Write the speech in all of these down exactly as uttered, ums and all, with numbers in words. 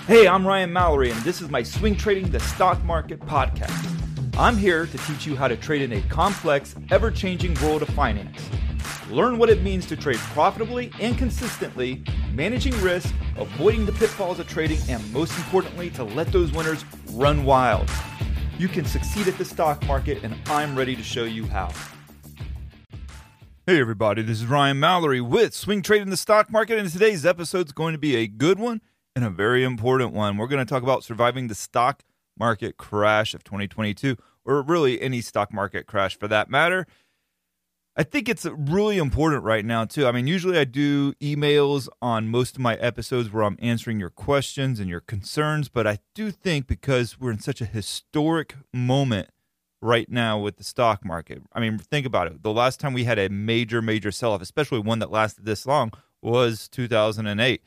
Hey, I'm Ryan Mallory, and this is my Swing Trading the Stock Market podcast. I'm here to teach you how to trade in a complex, ever-changing world of finance. Learn what it means to trade profitably and consistently, managing risk, avoiding the pitfalls of trading, and most importantly, to let those winners run wild. You can succeed at the stock market, and I'm ready to show you how. Hey everybody, this is Ryan Mallory with Swing Trading the Stock Market, and today's episode is going to be a good one and a very important one. We're going to talk about surviving the stock market crash of twenty twenty-two, or really any stock market crash for that matter. I think it's really important right now, too. I mean, usually I do emails on most of my episodes where I'm answering your questions and your concerns, but I do think because we're in such a historic moment right now with the stock market. I mean, think about it. The last time we had a major, major sell-off, especially one that lasted this long, was two thousand eight.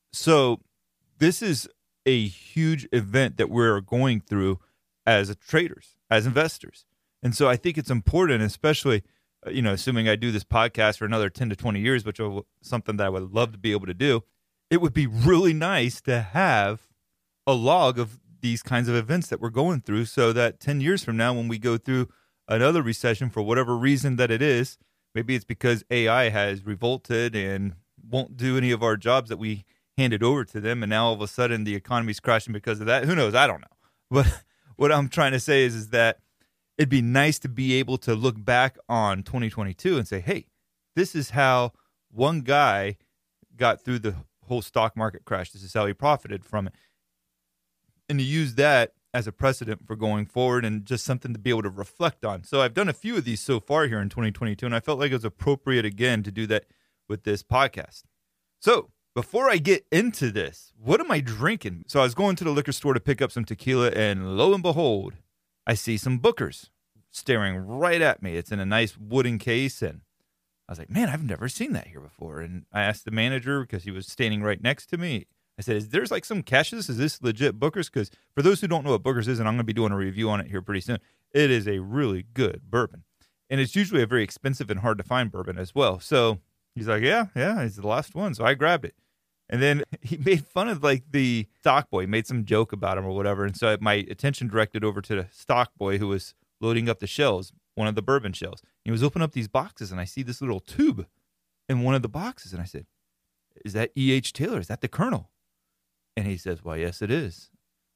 So this is a huge event that we're going through as traders, as investors. And so I think it's important, especially, you know, assuming I do this podcast for another ten to twenty years, which is something that I would love to be able to do, it would be really nice to have a log of these kinds of events that we're going through so that ten years from now, when we go through another recession for whatever reason that it is, maybe it's because A I has revolted and won't do any of our jobs that we handed over to them, and now all of a sudden the economy's crashing because of that. Who knows? I don't know. But what I'm trying to say is, is that it'd be nice to be able to look back on twenty twenty-two and say, hey, this is how one guy got through the whole stock market crash. This is how he profited from it. And to use that as a precedent for going forward and just something to be able to reflect on. So I've done a few of these so far here in twenty twenty-two, and I felt like it was appropriate again to do that with this podcast. So before I get into this, what am I drinking? So I was going to the liquor store to pick up some tequila, and lo and behold, I see some Booker's staring right at me. It's in a nice wooden case, and I was like, man, I've never seen that here before. And I asked the manager, because he was standing right next to me, I said, is there's like some cash to this? Is this legit Booker's? Because for those who don't know what Booker's is, and I'm going to be doing a review on it here pretty soon, it is a really good bourbon. And it's usually a very expensive and hard to find bourbon as well. So he's like, yeah, yeah, it's the last one. So I grabbed it. And then he made fun of like the stock boy, made some joke about him or whatever. And so my attention directed over to the stock boy who was loading up the shelves, one of the bourbon shelves. He was opening up these boxes, and I see this little tube in one of the boxes. And I said, is that E H. Taylor? Is that the Colonel? And he says, well, yes, it is.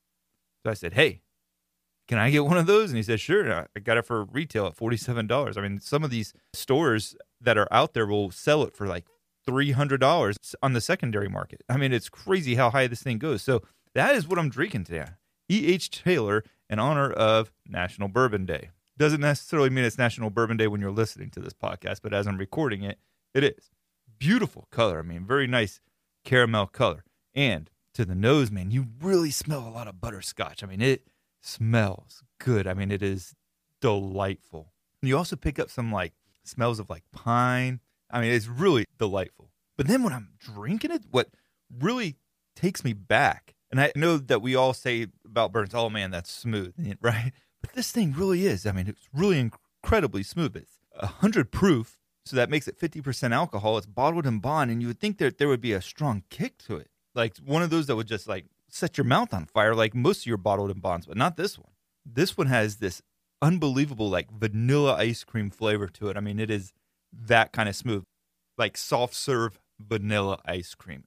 So I said, hey, can I get one of those? And he said, sure. I got it for retail at forty-seven dollars. I mean, some of these stores that are out there will sell it for like three hundred dollars on the secondary market. I mean, it's crazy how high this thing goes. So that is what I'm drinking today. E H. Taylor in honor of National Bourbon Day. Doesn't necessarily mean it's National Bourbon Day when you're listening to this podcast, but as I'm recording it, it is. Beautiful color. I mean, very nice caramel color. And to the nose, man, you really smell a lot of butterscotch. I mean, it smells good. I mean, it is delightful. And you also pick up some like smells of like pine. I mean, it's really delightful. But then when I'm drinking it, what really takes me back, and I know that we all say about bourbons, oh man, that's smooth, right? But this thing really is. I mean, it's really incredibly smooth. It's one hundred proof, so that makes it fifty percent alcohol. It's bottled in bond, and you would think that there would be a strong kick to it. Like one of those that would just like set your mouth on fire, like most of your bottled in bonds, but not this one. This one has this unbelievable like vanilla ice cream flavor to it. I mean, it is that kind of smooth, like soft serve vanilla ice cream.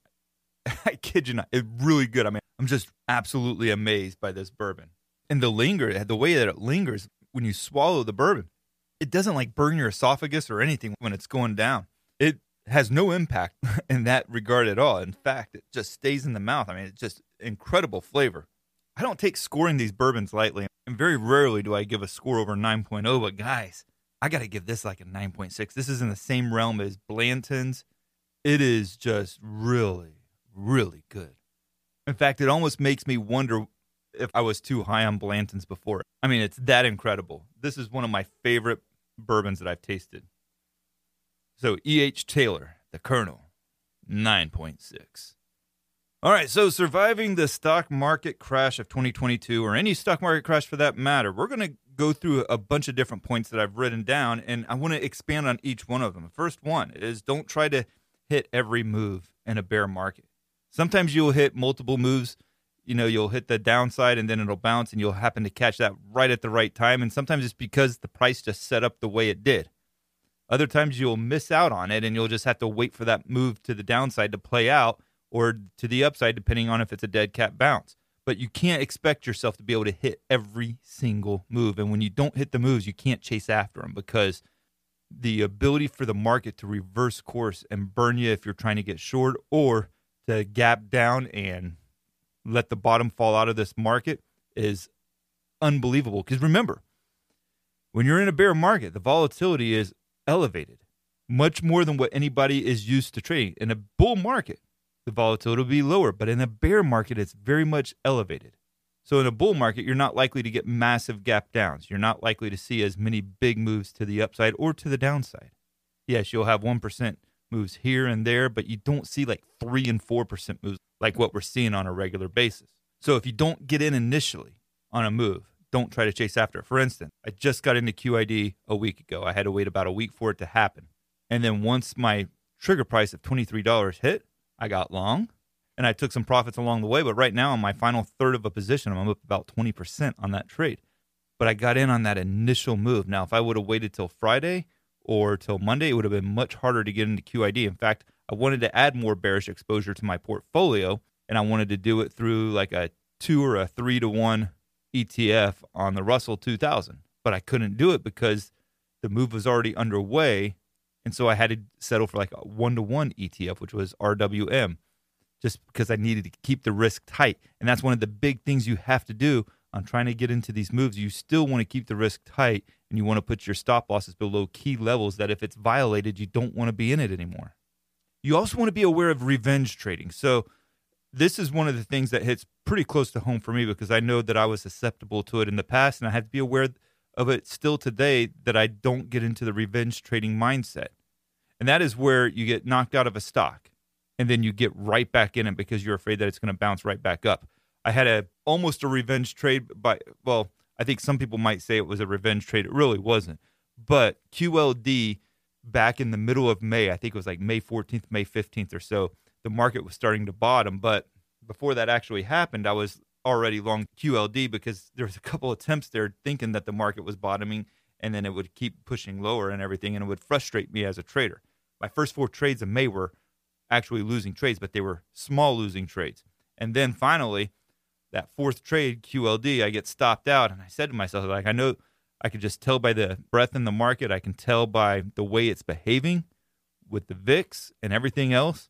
I kid you not, it's really good. I mean, I'm just absolutely amazed by this bourbon. And the linger, the way that it lingers when you swallow the bourbon, it doesn't like burn your esophagus or anything when it's going down. It has no impact in that regard at all. In fact, it just stays in the mouth. I mean, it's just incredible flavor. I don't take scoring these bourbons lightly, and very rarely do I give a score over nine point oh, but guys, I got to give this like a nine point six. This is in the same realm as Blanton's. It is just really, really good. In fact, it almost makes me wonder if I was too high on Blanton's before. I mean, it's that incredible. This is one of my favorite bourbons that I've tasted. So E H. Taylor, the Colonel, nine point six. All right, so surviving the stock market crash of twenty twenty-two, or any stock market crash for that matter, we're going to go through a bunch of different points that I've written down, and I want to expand on each one of them. The first one is don't try to hit every move in a bear market. Sometimes you'll hit multiple moves you know, you'll hit the downside and then it'll bounce and you'll happen to catch that right at the right time. And sometimes it's because the price just set up the way it did. Other times you'll miss out on it and you'll just have to wait for that move to the downside to play out or to the upside, depending on if it's a dead cat bounce. But you can't expect yourself to be able to hit every single move. And when you don't hit the moves, you can't chase after them, because the ability for the market to reverse course and burn you if you're trying to get short, or to gap down and let the bottom fall out of this market, is unbelievable. Because remember, when you're in a bear market, the volatility is elevated, much more than what anybody is used to trading. In a bull market, the volatility will be lower, but in a bear market, it's very much elevated. So in a bull market, you're not likely to get massive gap downs. You're not likely to see as many big moves to the upside or to the downside. Yes, you'll have one percent moves here and there, but you don't see like three and four percent moves like what we're seeing on a regular basis. So if you don't get in initially on a move, don't try to chase after it. For instance, I just got into Q I D a week ago. I had to wait about a week for it to happen. And then once my trigger price of twenty-three dollars hit, I got long and I took some profits along the way. But right now, on my final third of a position, I'm up about twenty percent on that trade. But I got in on that initial move. Now, if I would have waited till Friday or till Monday, it would have been much harder to get into Q I D. In fact, I wanted to add more bearish exposure to my portfolio, and I wanted to do it through like a two or a three to one E T F on the Russell two thousand. But I couldn't do it because the move was already underway. And so I had to settle for like a one-to-one E T F, which was R W M, just because I needed to keep the risk tight. And that's one of the big things you have to do on trying to get into these moves. You still want to keep the risk tight, and you want to put your stop losses below key levels that if it's violated, you don't want to be in it anymore. You also want to be aware of revenge trading. So this is one of the things that hits pretty close to home for me, because I know that I was susceptible to it in the past, and I have to be aware of it still today, that I don't get into the revenge trading mindset. And that is where you get knocked out of a stock and then you get right back in it because you're afraid that it's going to bounce right back up. I had a almost a revenge trade by, well, I think some people might say it was a revenge trade. It really wasn't. But Q L D back in the middle of May, I think it was like May fourteenth, May fifteenth or so, the market was starting to bottom. But before that actually happened, I was already long Q L D because there was a couple attempts there thinking that the market was bottoming, and then it would keep pushing lower and everything, and it would frustrate me as a trader. My first four trades in May were actually losing trades, but they were small losing trades. And then finally, that fourth trade, Q L D, I get stopped out, and I said to myself, like, I know I could just tell by the breadth in the market. I can tell by the way it's behaving with the V I X and everything else.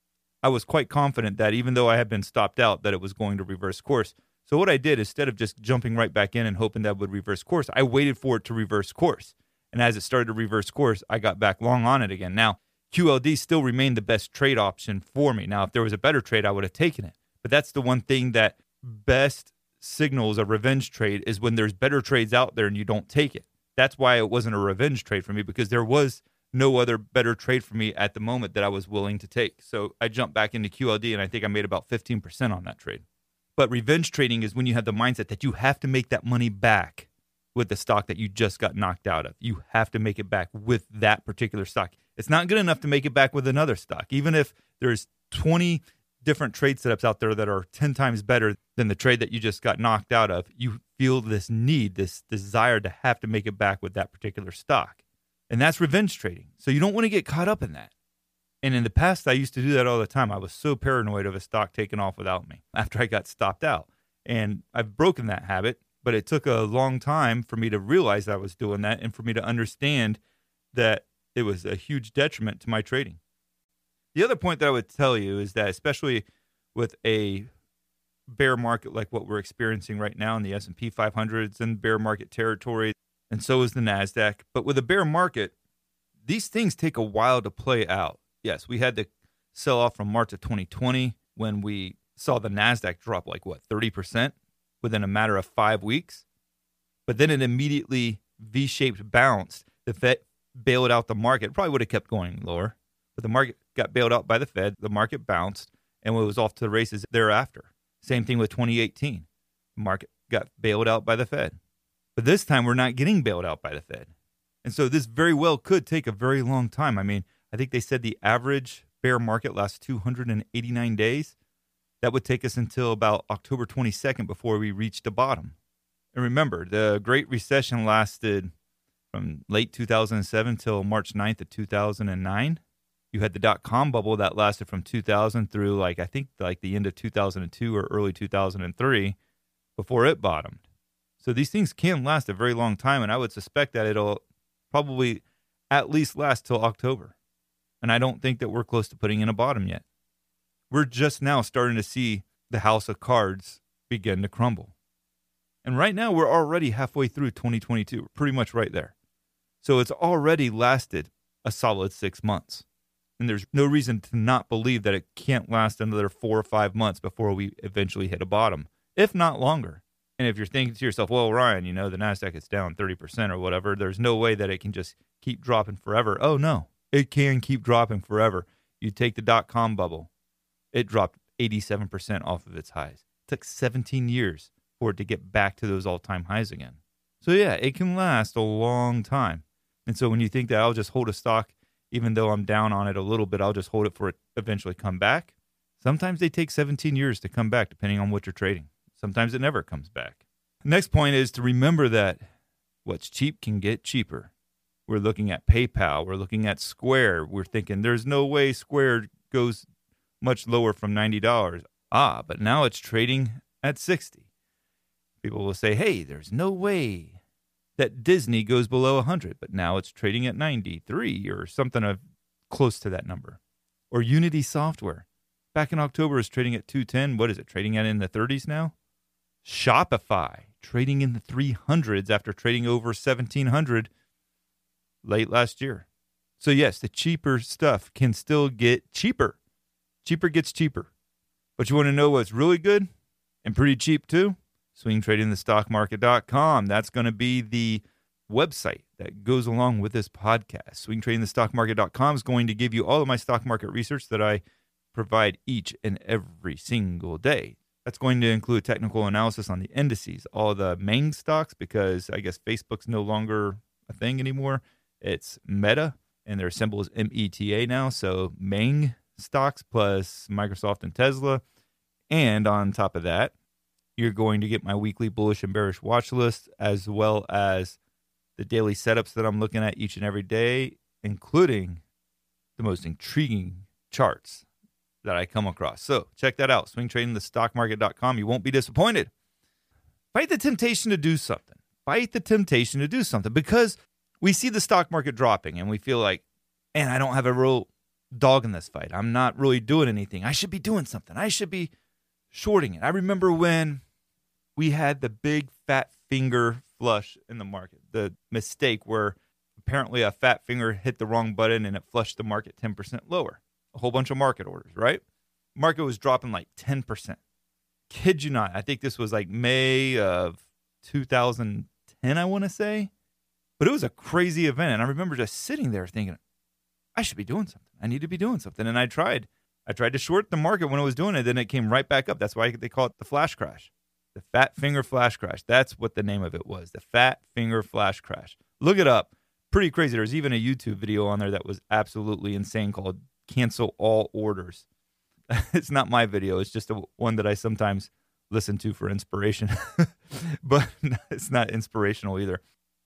I was quite confident that even though I had been stopped out, that it was going to reverse course. So what I did, instead of just jumping right back in and hoping that it would reverse course, I waited for it to reverse course. And as it started to reverse course, I got back long on it again. Now, Q L D still remained the best trade option for me. Now, if there was a better trade, I would have taken it. But that's the one thing that best signals a revenge trade, is when there's better trades out there and you don't take it. That's why it wasn't a revenge trade for me, because there was no other better trade for me at the moment that I was willing to take. So I jumped back into Q L D, and I think I made about fifteen percent on that trade. But revenge trading is when you have the mindset that you have to make that money back with the stock that you just got knocked out of. You have to make it back with that particular stock. It's not good enough to make it back with another stock. Even if there's twenty different trade setups out there that are ten times better than the trade that you just got knocked out of, you feel this need, this desire to have to make it back with that particular stock. And that's revenge trading. So you don't want to get caught up in that. And in the past, I used to do that all the time. I was so paranoid of a stock taking off without me after I got stopped out. And I've broken that habit, but it took a long time for me to realize I was doing that and for me to understand that it was a huge detriment to my trading. The other point that I would tell you is that, especially with a bear market like what we're experiencing right now in the S and P five hundred's in bear market territory, and so is the NASDAQ. But with a bear market, these things take a while to play out. Yes, we had the sell-off from March of twenty twenty when we saw the NASDAQ drop like, what, thirty percent within a matter of five weeks? But then it immediately V-shaped bounced. The Fed bailed out the market. It probably would have kept going lower, but the market got bailed out by the Fed. The market bounced, and it was off to the races thereafter. Same thing with twenty eighteen. The market got bailed out by the Fed. But this time, we're not getting bailed out by the Fed. And so this very well could take a very long time. I mean, I think they said the average bear market lasts two hundred eighty-nine days. That would take us until about October twenty-second before we reached the bottom. And remember, the Great Recession lasted from late two thousand seven till March ninth of two thousand nine. You had the dot-com bubble that lasted from two thousand through, like, I think, like the end of two thousand two or early two thousand three before it bottomed. So these things can last a very long time, and I would suspect that it'll probably at least last till October. And I don't think that we're close to putting in a bottom yet. We're just now starting to see the house of cards begin to crumble. And right now, we're already halfway through twenty twenty-two. We're pretty much right there. So it's already lasted a solid six months. And there's no reason to not believe that it can't last another four or five months before we eventually hit a bottom, if not longer. And if you're thinking to yourself, well, Ryan, you know, the NASDAQ is down thirty percent or whatever, there's no way that it can just keep dropping forever. Oh, no, it can keep dropping forever. You take the dot-com bubble. It dropped eighty-seven percent off of its highs. It took seventeen years for it to get back to those all-time highs again. So, yeah, it can last a long time. And so when you think that I'll just hold a stock, even though I'm down on it a little bit, I'll just hold it for it eventually come back. Sometimes they take seventeen years to come back, depending on what you're trading. Sometimes it never comes back. Next point is to remember that what's cheap can get cheaper. We're looking at PayPal. We're looking at Square. We're thinking there's no way Square goes much lower from ninety dollars. Ah, but now it's trading at sixty dollars. People will say, hey, there's no way that Disney goes below one hundred, but now it's trading at ninety-three or something of close to that number. Or Unity Software. Back in October is trading at two ten. What is it, trading at in the thirties now? Shopify, trading in the three hundreds after trading over seventeen hundred late last year. So yes, the cheaper stuff can still get cheaper. Cheaper gets cheaper. But you want to know what's really good and pretty cheap too? swing trading the stock market dot com. That's going to be the website that goes along with this podcast. swing trading the stock market dot com is going to give you all of my stock market research that I provide each and every single day. That's going to include technical analysis on the indices, all the M A N G stocks, because I guess Facebook's no longer a thing anymore. It's Meta, and their symbol is M E T A now. So M A N G stocks plus Microsoft and Tesla. And on top of that, you're going to get my weekly bullish and bearish watch list, as well as the daily setups that I'm looking at each and every day, including the most intriguing charts that I come across. So check that out, swing trading the stock market dot com. You won't be disappointed. Fight the temptation to do something. Fight the temptation to do something, because we see the stock market dropping and we feel like, man, I don't have a real dog in this fight. I'm not really doing anything. I should be doing something. I should be shorting it. I remember when we had the big fat finger flush in the market, the mistake where apparently a fat finger hit the wrong button and it flushed the market ten percent lower. A whole bunch of market orders, right? Market was dropping like ten percent. Kid you not. I think this was like May of two thousand ten, I want to say. But it was a crazy event. And I remember just sitting there thinking, I should be doing something. I need to be doing something. And I tried. I tried to short the market when it was doing it. Then it came right back up. That's why they call it the flash crash. The fat finger flash crash. That's what the name of it was. The fat finger flash crash. Look it up. Pretty crazy. There's even a YouTube video on there that was absolutely insane called Cancel All Orders. It's not my video. It's just a, one that I sometimes listen to for inspiration. But it's not inspirational either.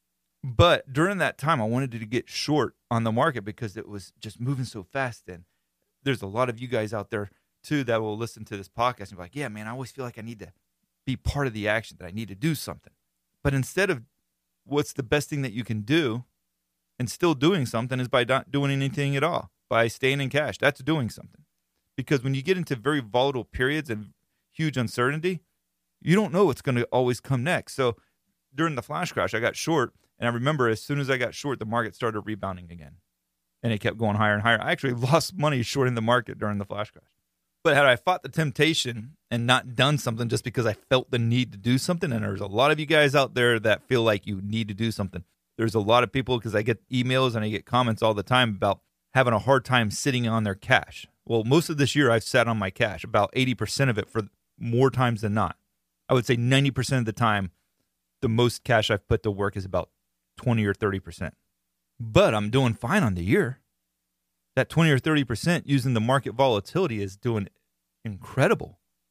But during that time, I wanted to get short on the market because it was just moving so fast. And there's a lot of you guys out there, too, that will listen to this podcast and be like, yeah, man, I always feel like I need to be part of the action, that I need to do something. But instead of what's the best thing that you can do and still doing something is by not doing anything at all, by staying in cash. That's doing something. Because when you get into very volatile periods and huge uncertainty, you don't know what's going to always come next. So during the flash crash, I got short. And I remember as soon as I got short, the market started rebounding again. And it kept going higher and higher. I actually lost money shorting the market during the flash crash. But had I fought the temptation and not done something just because I felt the need to do something, and there's a lot of you guys out there that feel like you need to do something. There's a lot of people, because I get emails and I get comments all the time about having a hard time sitting on their cash. Well, most of this year I've sat on my cash, about eighty percent of it for more times than not. I would say ninety percent of the time, the most cash I've put to work is about twenty or thirty percent. But I'm doing fine on the year. That twenty or thirty percent using the market volatility is doing incredible.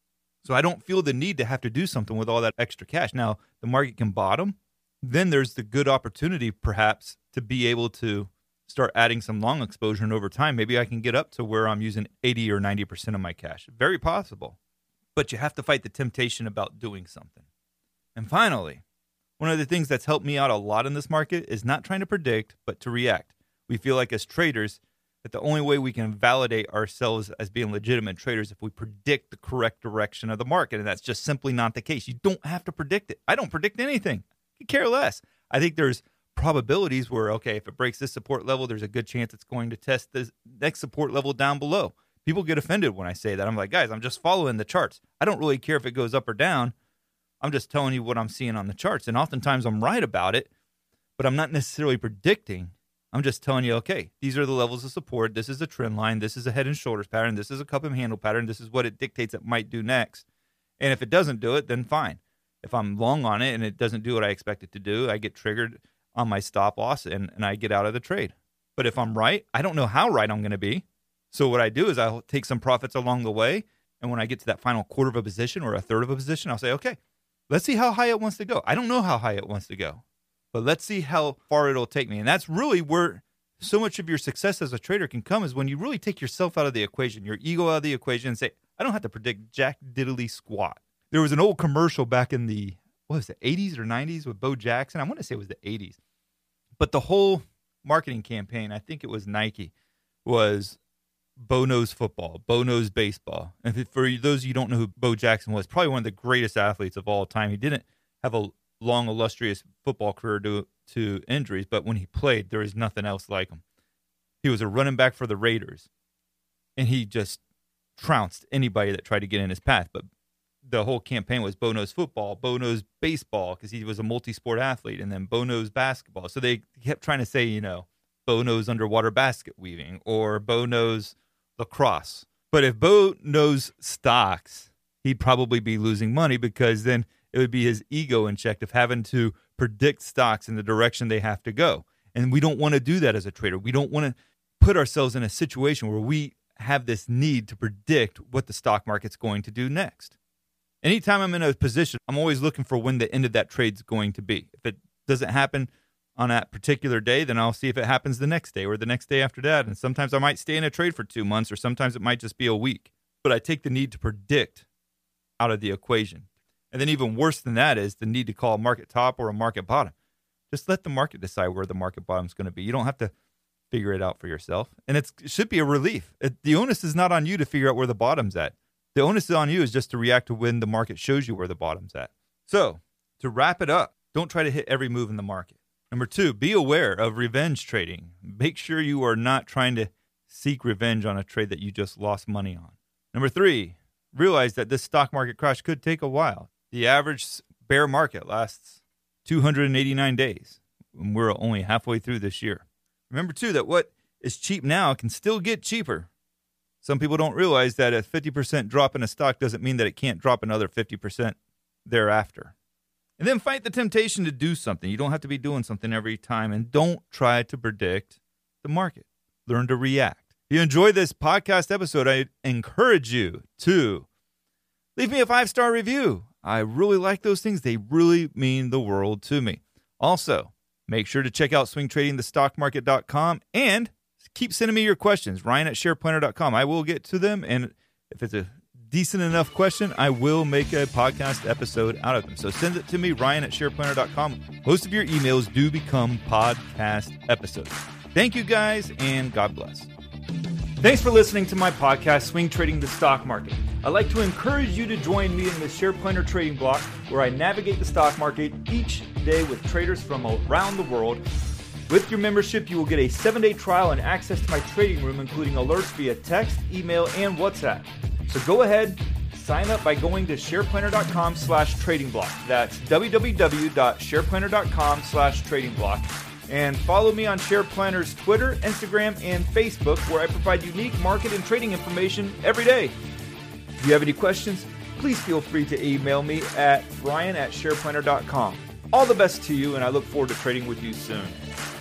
So I don't feel the need to have to do something with all that extra cash. Now, the market can bottom. Then there's the good opportunity, perhaps, to be able to start adding some long exposure. And over time, maybe I can get up to where I'm using eighty or ninety percent of my cash. Very possible. But you have to fight the temptation about doing something. And finally, one of the things that's helped me out a lot in this market is not trying to predict, but to react. We feel like as traders that the only way we can validate ourselves as being legitimate traders if we predict the correct direction of the market. And that's just simply not the case. You don't have to predict it. I don't predict anything. I care less. I think there's probabilities where, okay, if it breaks this support level, there's a good chance it's going to test the next support level down below. People get offended when I say that. I'm like, guys, I'm just following the charts. I don't really care if it goes up or down. I'm just telling you what I'm seeing on the charts. And oftentimes I'm right about it, but I'm not necessarily predicting. I'm just telling you, okay, these are the levels of support. This is a trend line. This is a head and shoulders pattern. This is a cup and handle pattern. This is what it dictates it might do next. And if it doesn't do it, then fine. If I'm long on it and it doesn't do what I expect it to do, I get triggered on my stop loss and, and I get out of the trade. But if I'm right, I don't know how right I'm going to be. So what I do is I'll take some profits along the way. And when I get to that final quarter of a position or a third of a position, I'll say, okay, let's see how high it wants to go. I don't know how high it wants to go, but let's see how far it'll take me. And that's really where so much of your success as a trader can come, is when you really take yourself out of the equation, your ego out of the equation, and say, I don't have to predict jack diddly squat. There was an old commercial back in the, what was it, eighties or nineties with Bo Jackson. I want to say it was the eighties. But the whole marketing campaign, I think it was Nike, was Bo knows football, Bo knows baseball. And if, for those of you who don't know who Bo Jackson was, probably one of the greatest athletes of all time. He didn't have a long, illustrious football career due to injuries, but when he played, there was nothing else like him. He was a running back for the Raiders, and he just trounced anybody that tried to get in his path. But the whole campaign was Bo knows football, Bo knows baseball, because he was a multi-sport athlete, and then Bo knows basketball. So they kept trying to say, you know, Bo knows underwater basket weaving, or Bo knows lacrosse. But if Bo knows stocks, he'd probably be losing money, because then it would be his ego in check of having to predict stocks in the direction they have to go. And we don't want to do that as a trader. We don't want to put ourselves in a situation where we have this need to predict what the stock market's going to do next. Anytime I'm in a position, I'm always looking for when the end of that trade's going to be. If it doesn't happen on that particular day, then I'll see if it happens the next day or the next day after that. And sometimes I might stay in a trade for two months, or sometimes it might just be a week. But I take the need to predict out of the equation. And then even worse than that is the need to call a market top or a market bottom. Just let the market decide where the market bottom is going to be. You don't have to figure it out for yourself. And it's, it should be a relief. It, the onus is not on you to figure out where the bottom's at. The onus is on you is just to react to when the market shows you where the bottom's at. So to wrap it up, don't try to hit every move in the market. Number two, be aware of revenge trading. Make sure you are not trying to seek revenge on a trade that you just lost money on. Number three, realize that this stock market crash could take a while. The average bear market lasts two hundred eighty-nine days, and we're only halfway through this year. Remember, too, that what is cheap now can still get cheaper. Some people don't realize that a fifty percent drop in a stock doesn't mean that it can't drop another fifty percent thereafter. And then fight the temptation to do something. You don't have to be doing something every time, and don't try to predict the market. Learn to react. If you enjoyed this podcast episode, I encourage you to leave me a five-star review. I really like those things. They really mean the world to me. Also, make sure to check out swing trading the stock market dot com and keep sending me your questions, Ryan at share planner dot com. I will get to them, and if it's a decent enough question, I will make a podcast episode out of them. So send it to me, Ryan at share planner dot com. Most of your emails do become podcast episodes. Thank you, guys, and God bless. Thanks for listening to my podcast, Swing Trading the Stock Market. I'd like to encourage you to join me in the Share Planner Trading Block, where I navigate the stock market each day with traders from around the world. With your membership, you will get a seven-day trial and access to my trading room, including alerts via text, email, and WhatsApp. So go ahead, sign up by going to share planner dot com slash trading block. That's w w w dot share planner dot com slash trading block. And follow me on SharePlanner's Twitter, Instagram, and Facebook, where I provide unique market and trading information every day. If you have any questions, please feel free to email me at ryan at share planner dot com. All the best to you, and I look forward to trading with you soon.